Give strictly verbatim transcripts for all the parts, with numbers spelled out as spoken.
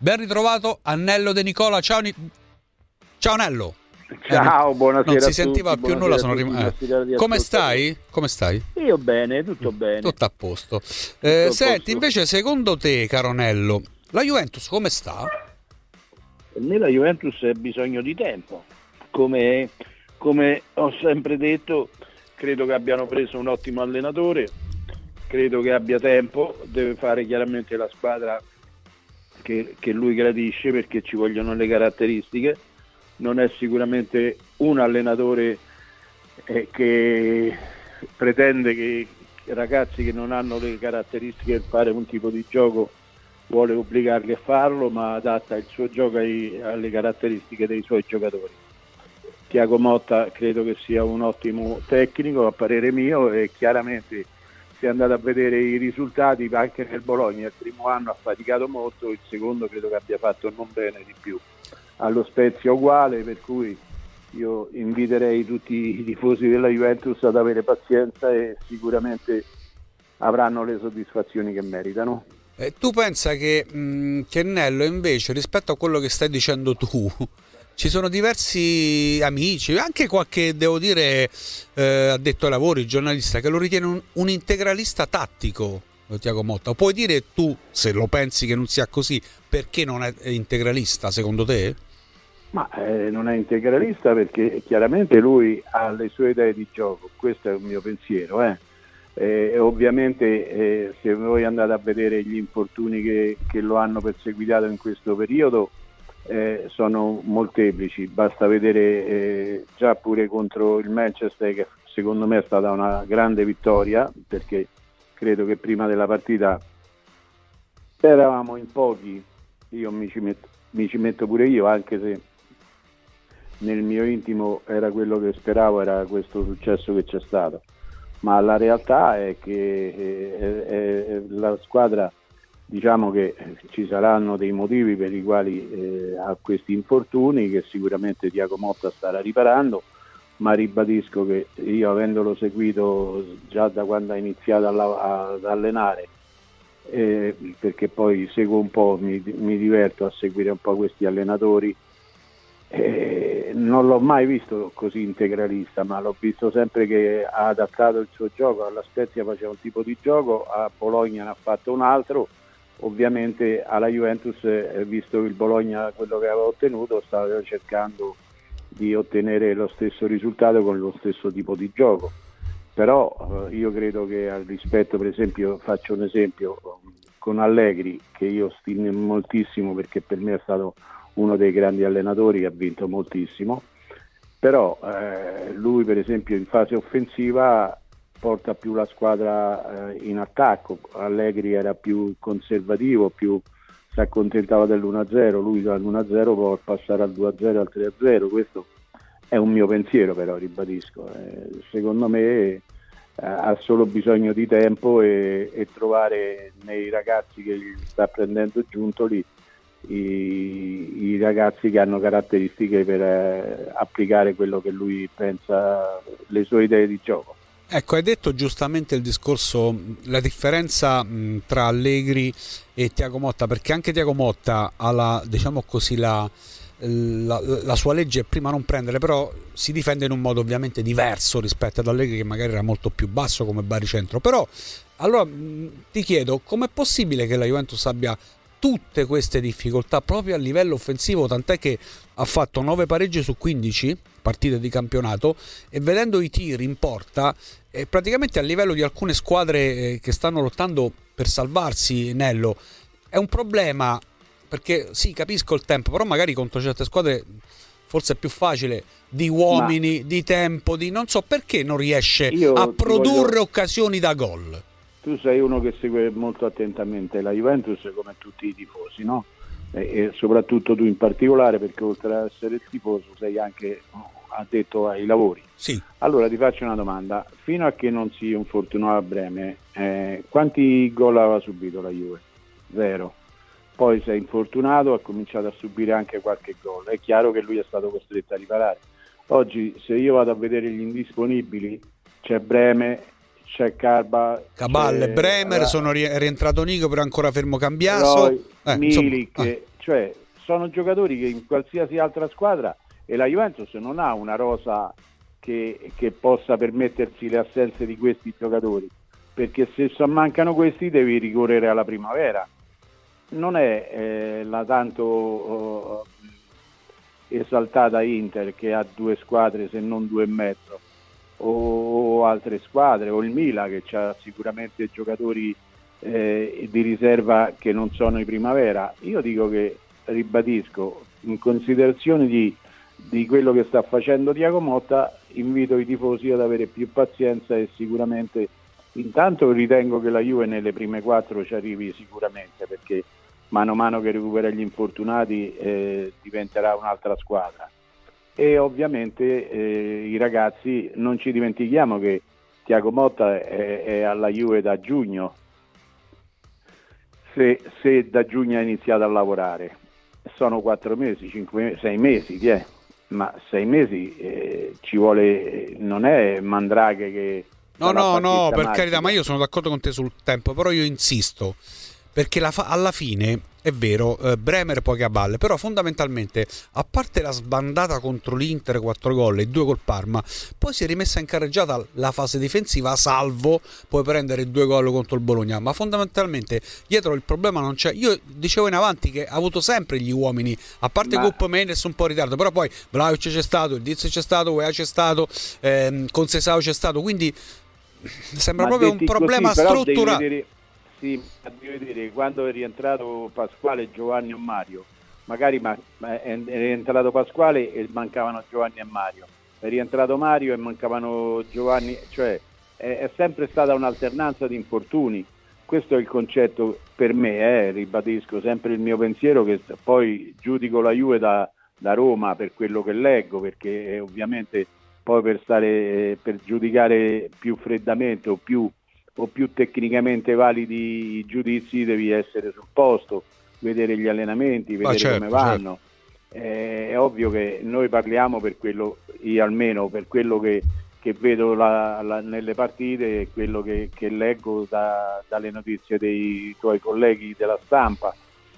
Ben ritrovato Annello De Nicola. Ciao, Ni- Ciao Nello. Ciao, eh, buonasera. Non si a sentiva tutti, più nulla. Sono tutti, rim- eh. Come stai? Come stai? Io bene, tutto bene. Tutto a posto. Tutto Eh, a senti, posto. invece, secondo te, caro Nello, la Juventus come sta? Nella Juventus ha bisogno di tempo. Come, come ho sempre detto, credo che abbiano preso un ottimo allenatore, credo che abbia tempo, deve fare chiaramente la squadra che, che lui gradisce, perché ci vogliono le caratteristiche. Non è sicuramente un allenatore eh, che pretende che ragazzi che non hanno le caratteristiche per fare un tipo di gioco vuole obbligarli a farlo, ma adatta il suo gioco ai, alle caratteristiche dei suoi giocatori. Thiago Motta credo che sia un ottimo tecnico a parere mio, e chiaramente se andate a vedere i risultati anche nel Bologna, il primo anno ha faticato molto, il secondo credo che abbia fatto non bene di più. Allo Spezia uguale, per cui io inviterei tutti i tifosi della Juventus ad avere pazienza e sicuramente avranno le soddisfazioni che meritano. Eh, tu pensa che, mh, che Nello invece, rispetto a quello che stai dicendo tu, ci sono diversi amici, anche qualche, devo dire, eh, addetto ai lavori, giornalista, che lo ritiene un, un integralista tattico, Thiago Motta. Puoi dire tu, se lo pensi che non sia così, perché non è integralista secondo te? Ma eh, non è integralista perché chiaramente lui ha le sue idee di gioco, questo è un mio pensiero. Eh. Eh, ovviamente eh, se voi andate a vedere gli infortuni che, che lo hanno perseguitato in questo periodo eh, sono molteplici, basta vedere eh, già pure contro il Manchester, che secondo me è stata una grande vittoria, perché credo che prima della partita eravamo in pochi, io mi ci metto, mi ci metto pure io, anche se nel mio intimo era quello che speravo, era questo successo che c'è stato, ma la realtà è che eh, eh, la squadra, diciamo che ci saranno dei motivi per i quali eh, ha questi infortuni che sicuramente Thiago Motta starà riparando, ma ribadisco che io, avendolo seguito già da quando ha iniziato a, ad allenare, eh, perché poi seguo un po', mi, mi diverto a seguire un po' questi allenatori, Eh, non l'ho mai visto così integralista, ma l'ho visto sempre che ha adattato il suo gioco. Alla Spezia faceva un tipo di gioco, a Bologna ne ha fatto un altro. Ovviamente alla Juventus, eh, visto il Bologna quello che aveva ottenuto, stava cercando di ottenere lo stesso risultato con lo stesso tipo di gioco. Però eh, io credo che, al rispetto, per esempio, faccio un esempio con Allegri, che io stimo moltissimo perché per me è stato uno dei grandi allenatori, ha vinto moltissimo, però eh, lui per esempio in fase offensiva porta più la squadra eh, in attacco. Allegri era più conservativo, più si accontentava dell'uno a zero, lui dall'uno a zero può passare al due a zero, al tre a zero. Questo è un mio pensiero, però ribadisco, eh, secondo me eh, ha solo bisogno di tempo e, e trovare nei ragazzi che gli sta prendendo Giuntoli I, i ragazzi che hanno caratteristiche per eh, applicare quello che lui pensa, le sue idee di gioco. Ecco, hai detto giustamente il discorso, la differenza mh, tra Allegri e Thiago Motta, perché anche Thiago Motta ha la, diciamo così, la, la, la sua legge è prima non prendere, però si difende in un modo ovviamente diverso rispetto ad Allegri, che magari era molto più basso come baricentro. Però allora mh, ti chiedo, com'è possibile che la Juventus abbia tutte queste difficoltà proprio a livello offensivo, tant'è che ha fatto nove pareggi su quindici partite di campionato, e vedendo i tiri in porta eh, praticamente a livello di alcune squadre eh, che stanno lottando per salvarsi, Nello, è un problema, perché sì, capisco il tempo, però magari contro certe squadre forse è più facile, di uomini, ma di tempo, di non so perché non riesce a produrre voglio... occasioni da gol. Tu sei uno che segue molto attentamente la Juventus, come tutti i tifosi, no? E, e soprattutto tu in particolare, perché oltre ad essere il tifoso sei anche addetto ai lavori. Sì. Allora ti faccio una domanda: fino a che non si infortunò a Breme, eh, quanti gol aveva subito la Juve? Zero. Poi si è infortunato, ha cominciato a subire anche qualche gol. È chiaro che lui è stato costretto a riparare. Oggi, se io vado a vedere gli indisponibili, c'è Breme, c'è Carba, Caballe, c'è Bremer, Ra- sono rientrato Nico però ancora fermo Cambiaso, Roy, eh, Milik, insomma, ah. cioè sono giocatori che in qualsiasi altra squadra, e la Juventus non ha una rosa che, che possa permettersi le assenze di questi giocatori, perché se mancano questi devi ricorrere alla primavera. Non è eh, la tanto eh, esaltata Inter che ha due squadre se non due e mezzo, o altre squadre, o il Milan che ha sicuramente giocatori eh, di riserva che non sono in primavera. Io dico che, ribadisco, in considerazione di, di quello che sta facendo Thiago Motta, invito i tifosi ad avere più pazienza, e sicuramente intanto ritengo che la Juve nelle prime quattro ci arrivi sicuramente, perché mano a mano che recupera gli infortunati eh, diventerà un'altra squadra. E ovviamente eh, i ragazzi, non ci dimentichiamo che Thiago Motta è, è alla Juve da giugno, se, se da giugno ha iniziato a lavorare. Sono quattro mesi, cinque, sei mesi, chi è? Ma sei mesi eh, ci vuole, non è Mandraghe che... No, no, no, per magica. carità, ma io sono d'accordo con te sul tempo, però io insisto, perché la fa- alla fine è vero, eh, Bremer poche a balle, però fondamentalmente, a parte la sbandata contro l'Inter, quattro gol e due col Parma, poi si è rimessa in carreggiata la fase difensiva, salvo poi prendere due gol contro il Bologna, ma fondamentalmente dietro il problema non c'è. Io dicevo in avanti che ha avuto sempre gli uomini, a parte ma... Coupe Mendes un po' in ritardo, però poi Vlahovic c'è stato, il Diz c'è stato, Weah c'è stato, ehm, Conceição c'è stato, quindi sembra ma proprio un problema così, strutturale. Sì, ma devi vedere, quando è rientrato Pasquale, Giovanni o Mario, magari ma, ma è rientrato Pasquale e mancavano Giovanni e Mario, è rientrato Mario e mancavano Giovanni, cioè è, è sempre stata un'alternanza di infortuni. Questo è il concetto per me, eh, ribadisco sempre il mio pensiero, che poi giudico la Juve da, da Roma per quello che leggo, perché eh, ovviamente poi per stare per giudicare più freddamente o più o più tecnicamente validi i giudizi devi essere sul posto, vedere gli allenamenti, vedere certo, come vanno. Certo. Eh, è ovvio che noi parliamo per quello, io almeno per quello che, che vedo la, la, nelle partite e quello che, che leggo da, dalle notizie dei tuoi colleghi della stampa.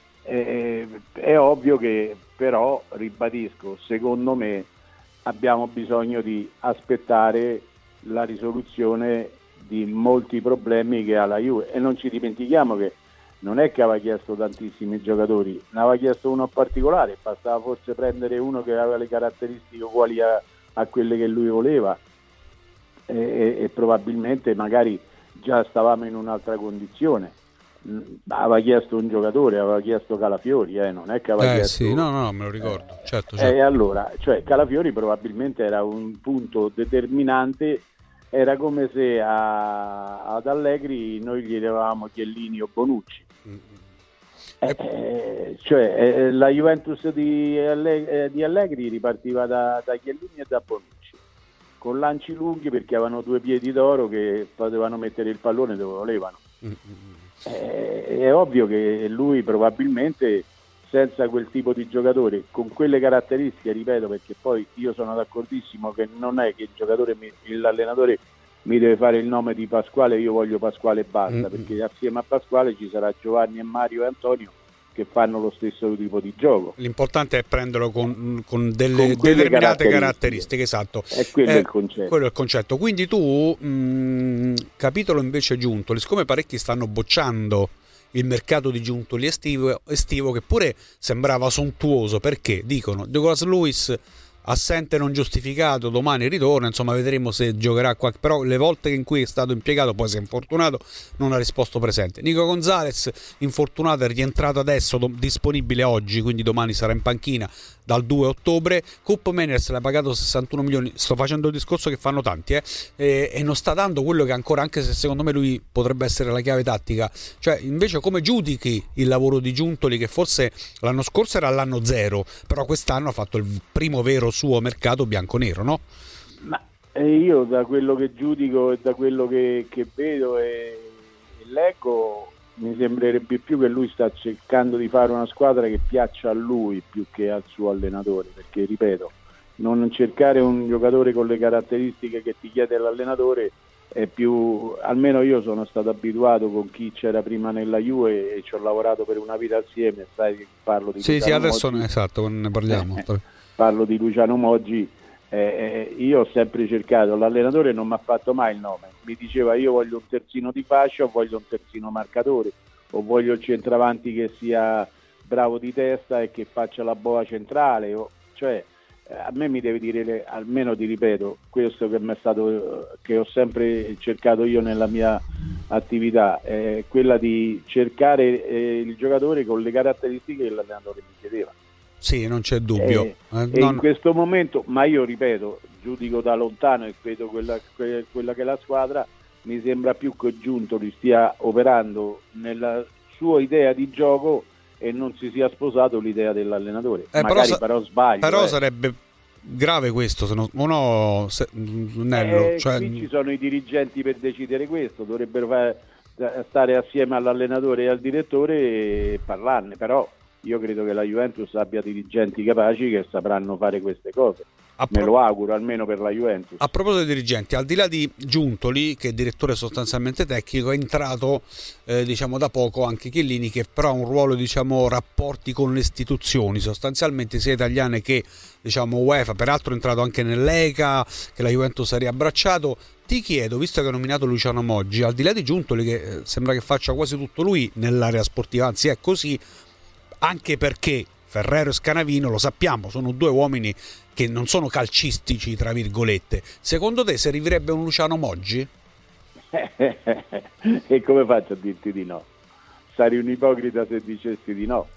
Eh, è ovvio che però, ribadisco, secondo me abbiamo bisogno di aspettare la risoluzione di molti problemi che ha la Juve, e non ci dimentichiamo che non è che aveva chiesto tantissimi giocatori, ne aveva chiesto uno particolare, bastava forse prendere uno che aveva le caratteristiche uguali a, a quelle che lui voleva, e, e, e probabilmente magari già stavamo in un'altra condizione. Aveva chiesto un giocatore, aveva chiesto Calafiori, eh, non è che aveva eh, chiesto... sì, no, no, me lo ricordo, eh, certo, certo. E allora, cioè Calafiori probabilmente era un punto determinante. Era come se a, ad Allegri noi gli davamo Chiellini o Bonucci. Mm-hmm. Eh, eh, cioè eh, la Juventus di, Alleg- eh, di Allegri ripartiva da, da Chiellini e da Bonucci, con lanci lunghi, perché avevano due piedi d'oro che potevano mettere il pallone dove volevano. Mm-hmm. Eh, è ovvio che lui probabilmente, senza quel tipo di giocatore, con quelle caratteristiche, ripeto, perché poi io sono d'accordissimo che non è che il giocatore, mi, l'allenatore mi deve fare il nome di Pasquale, io voglio Pasquale e basta, mm-hmm. perché assieme a Pasquale ci sarà Giovanni e Mario e Antonio che fanno lo stesso tipo di gioco. L'importante è prenderlo con, con delle con determinate caratteristiche. caratteristiche, esatto. È quello eh, il concetto. Quello è il concetto. Quindi tu, mh, capitolo invece Giuntoli, siccome parecchi stanno bocciando il mercato di Giuntoli estivo, estivo che pure sembrava sontuoso, perché dicono Douglas Luiz assente non giustificato, domani ritorna, insomma vedremo se giocherà qua, però le volte in cui è stato impiegato poi si è infortunato, non ha risposto presente. Nico Gonzalez infortunato, è rientrato adesso, do, disponibile oggi, quindi domani sarà in panchina dal due ottobre. Coupe Mendes l'ha pagato sessantuno milioni, sto facendo il discorso che fanno tanti eh, e, e non sta dando quello che ancora, anche se secondo me lui potrebbe essere la chiave tattica. Cioè invece come giudichi il lavoro di Giuntoli, che forse l'anno scorso era l'anno zero, però quest'anno ha fatto il primo vero suo mercato bianconero, no? Ma eh, io da quello che giudico e da quello che, che vedo e, e leggo, mi sembrerebbe più che lui sta cercando di fare una squadra che piaccia a lui più che al suo allenatore, perché ripeto, non cercare un giocatore con le caratteristiche che ti chiede l'allenatore è più, almeno io sono stato abituato con chi c'era prima nella Juve e ci ho lavorato per una vita assieme, sai, parlo di Sì, Luciano sì, adesso Moggi, ne, esatto, ne parliamo. eh, parlo di Luciano Moggi, eh, io ho sempre cercato, l'allenatore non mi ha fatto mai il nome, mi diceva io voglio un terzino di fascia o voglio un terzino marcatore o voglio il centravanti che sia bravo di testa e che faccia la boa centrale, o, cioè a me mi deve dire, almeno ti ripeto, questo che mi è stato, che ho sempre cercato io nella mia attività, è quella di cercare eh, il giocatore con le caratteristiche che l'allenatore mi chiedeva. Sì, non c'è dubbio. E, eh, e non... in questo momento, ma io ripeto, giudico da lontano e vedo quella, quella che è la squadra, mi sembra più che Giuntoli stia operando nella sua idea di gioco e non si sia sposato l'idea dell'allenatore. Eh, Magari però, però sbaglio. Però eh. sarebbe grave questo, se no, o no, se, Nello, Eh, cioè... Qui ci sono i dirigenti per decidere questo, dovrebbero fare, stare assieme all'allenatore e al direttore e parlarne, però io credo che la Juventus abbia dirigenti capaci che sapranno fare queste cose. A Me pro... lo auguro, almeno per la Juventus. A proposito dei dirigenti, al di là di Giuntoli, che è direttore sostanzialmente tecnico, è entrato eh, diciamo da poco anche Chiellini, che però ha un ruolo, diciamo, rapporti con le istituzioni, sostanzialmente sia italiane che, diciamo, UEFA, peraltro è entrato anche nell'E C A, che la Juventus ha riabbracciato. Ti chiedo, visto che hai nominato Luciano Moggi, al di là di Giuntoli, che eh, sembra che faccia quasi tutto lui nell'area sportiva, anzi è così, anche perché Ferrero e Scanavino, lo sappiamo, sono due uomini che non sono calcistici, tra virgolette. Secondo te servirebbe un Luciano Moggi? E come faccio a dirti di no? Sarei un ipocrita se dicessi di no.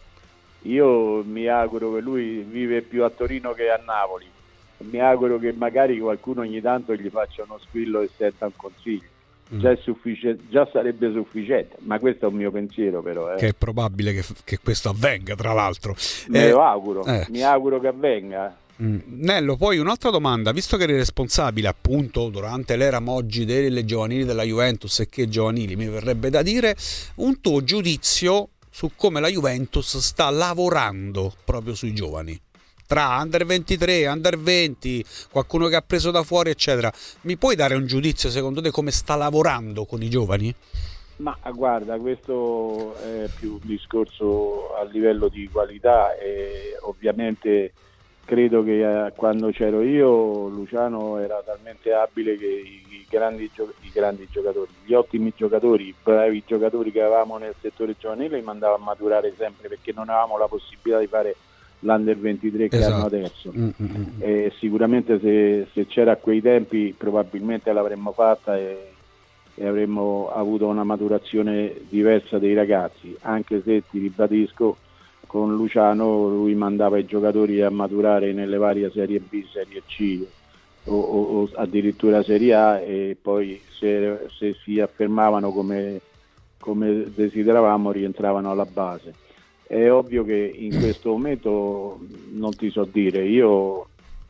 Io mi auguro che lui vive più a Torino che a Napoli. Mi auguro che magari qualcuno ogni tanto gli faccia uno squillo e senta un consiglio. Già, è sufficiente, già sarebbe sufficiente, ma questo è un mio pensiero, però eh. Che è probabile che, che questo avvenga, tra l'altro. Me eh, lo auguro, eh. mi auguro che avvenga. Mm. Nello, poi un'altra domanda, visto che eri responsabile appunto durante l'era Moggi delle giovanili della Juventus, e che giovanili mi verrebbe da dire, un tuo giudizio su come la Juventus sta lavorando proprio sui giovani, tra under ventitré, under venti, qualcuno che ha preso da fuori eccetera. Mi puoi dare un giudizio secondo te come sta lavorando con i giovani? Ma guarda, questo è più un discorso a livello di qualità e ovviamente credo che eh, quando c'ero io Luciano era talmente abile che i, i, grandi gio- i grandi giocatori, gli ottimi giocatori, i bravi giocatori che avevamo nel settore giovanile li mandava a maturare sempre, perché non avevamo la possibilità di fare l'Under ventitré che esatto. hanno adesso. Mm-hmm. E sicuramente se, se c'era a quei tempi probabilmente l'avremmo fatta e, e avremmo avuto una maturazione diversa dei ragazzi, anche se ti ribadisco, con Luciano lui mandava i giocatori a maturare nelle varie Serie B, Serie C o, o, o addirittura Serie A, e poi se, se si affermavano come, come desideravamo rientravano alla base. È ovvio che in questo momento non ti so dire, io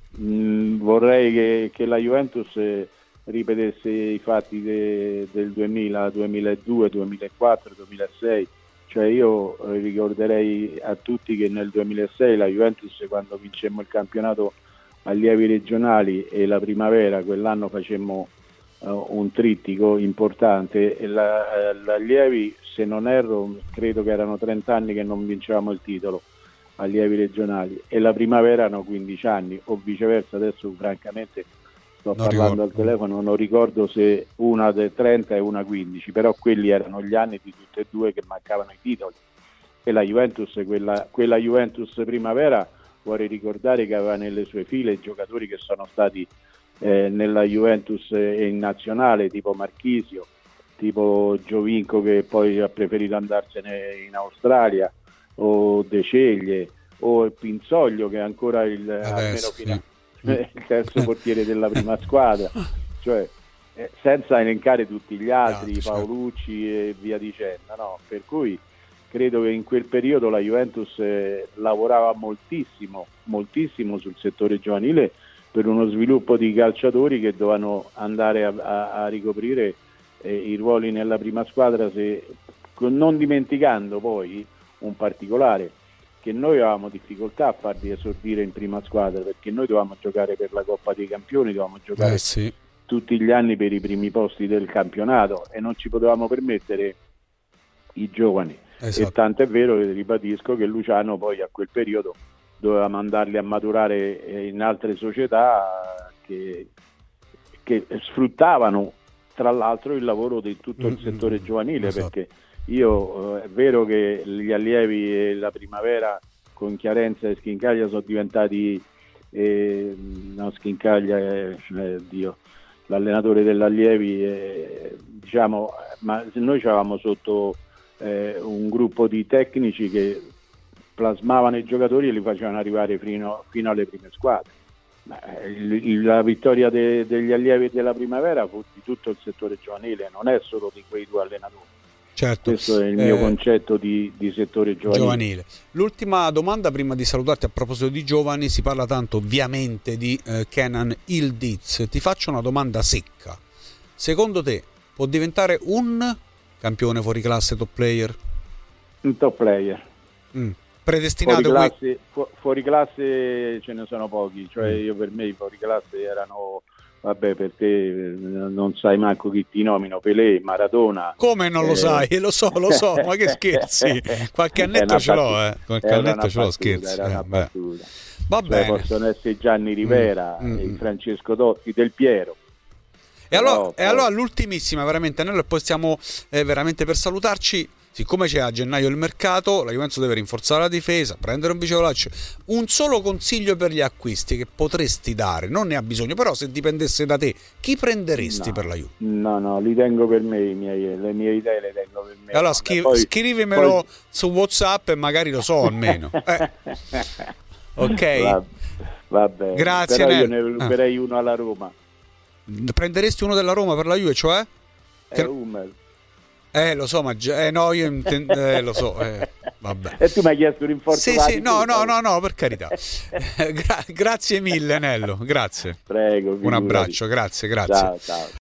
mh, vorrei che, che la Juventus ripetesse i fatti de, del duemila, duemiladue, duemilaquattro, duemilasei. Cioè io ricorderei a tutti che nel duemilasei la Juventus, quando vincemmo il campionato allievi regionali e la primavera, quell'anno facemmo uh, un trittico importante e la, uh, l'allievi, se non erro, credo che erano trenta anni che non vincevamo il titolo allievi regionali e la primavera erano quindici anni o viceversa, adesso francamente sto non parlando ricordo. Al telefono, non ricordo se una del trenta e una quindici, però quelli erano gli anni di tutte e due che mancavano i titoli e la Juventus, quella, quella Juventus primavera, vorrei ricordare che aveva nelle sue file giocatori che sono stati eh, nella Juventus e in nazionale, tipo Marchisio, tipo Giovinco che poi ha preferito andarsene in Australia, o De Ceglie, o Pinzoglio che è ancora il Adesso, almeno fino a sì. il terzo portiere della prima squadra, cioè eh, senza elencare tutti gli altri, certo. Paolucci e via dicendo, no? Per cui credo che in quel periodo la Juventus eh, lavorava moltissimo, moltissimo sul settore giovanile per uno sviluppo di calciatori che dovevano andare a, a, a ricoprire eh, i ruoli nella prima squadra, se, non dimenticando poi un particolare, che noi avevamo difficoltà a farli esordire in prima squadra perché noi dovevamo giocare per la Coppa dei Campioni, dovevamo giocare eh sì. tutti gli anni per i primi posti del campionato e non ci potevamo permettere i giovani. Esatto. E tanto è vero che ribadisco che Luciano poi a quel periodo doveva mandarli a maturare in altre società che, che sfruttavano tra l'altro il lavoro di tutto il settore giovanile. Esatto. Perché io è vero che gli allievi e la primavera con Chiarenza e Schincaglia sono diventati eh, no Schincaglia è eh, Dio, l'allenatore degli allievi eh, diciamo, ma noi avevamo sotto eh, un gruppo di tecnici che plasmavano i giocatori e li facevano arrivare fino, fino alle prime squadre. Ma, il, la vittoria de, degli allievi della primavera fu di tutto il settore giovanile, non è solo di quei due allenatori. Certo. Questo è il mio eh, concetto di, di settore giovanile. giovanile. L'ultima domanda prima di salutarti, a proposito di giovani, si parla tanto ovviamente di eh, Kenan Yildiz. Ti faccio una domanda secca: secondo te può diventare un campione fuori classe, top player? Un top player. Mm. Predestinato? Fuori classe, fu- fuori classe ce ne sono pochi, cioè io per me i fuori classe erano, vabbè, per te non sai manco chi ti nomino, Pelé, Maradona. Come non lo eh... sai? Lo so, lo so, ma che scherzi, qualche annetto ce l'ho, eh. qualche annetto ce l'ho, scherzi. Era una eh, battuta. Va cioè, bene. Possono essere Gianni Rivera, mm, mm, Francesco Totti, Del Piero. E allora, no, e allora l'ultimissima, veramente, noi poi stiamo eh, veramente per salutarci. Siccome c'è a gennaio il mercato, la Juventus deve rinforzare la difesa, prendere un vicevolaccio. Un solo consiglio per gli acquisti che potresti dare, non ne ha bisogno, però se dipendesse da te, chi prenderesti no, per la Juve? No, no, li tengo per me, i miei, le mie idee le tengo per me. Allora schi- poi, scrivimelo poi... su WhatsApp e magari lo so almeno. Eh. Ok. Va, va bene. Grazie. Però io ne ruberei ah. uno alla Roma. Prenderesti uno della Roma per la Juve, cioè? È che... Hummel. Eh, lo so, ma già, eh, no, io intendo, eh, lo so, eh, vabbè. E tu mi hai chiesto un rinforzo? Sì, sì, no, no, no, no, per carità. Gra- grazie mille, Nello, grazie. Prego. Un abbraccio, grazie, grazie. Ciao, ciao.